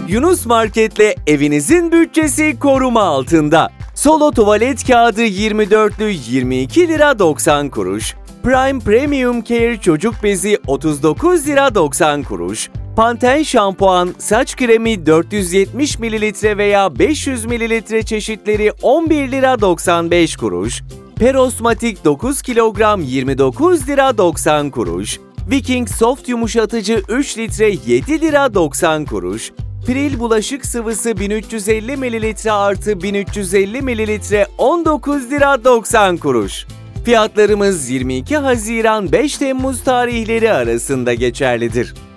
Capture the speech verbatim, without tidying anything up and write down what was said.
Yunus Market'le evinizin bütçesi koruma altında. Solo tuvalet kağıdı yirmi dörtlü yirmi iki lira doksan kuruş. Prime Premium Care çocuk bezi otuz dokuz lira doksan kuruş. Pantene şampuan, saç kremi dört yüz yetmiş mililitre veya beş yüz mililitre çeşitleri on bir lira doksan beş kuruş. Perosmatik dokuz kilogram yirmi dokuz lira doksan kuruş. Viking Soft yumuşatıcı üç litre yedi lira doksan kuruş. Pril bulaşık sıvısı bin üç yüz elli mililitre artı bin üç yüz elli mililitre on dokuz lira doksan kuruş. Fiyatlarımız yirmi iki Haziran beş Temmuz tarihleri arasında geçerlidir.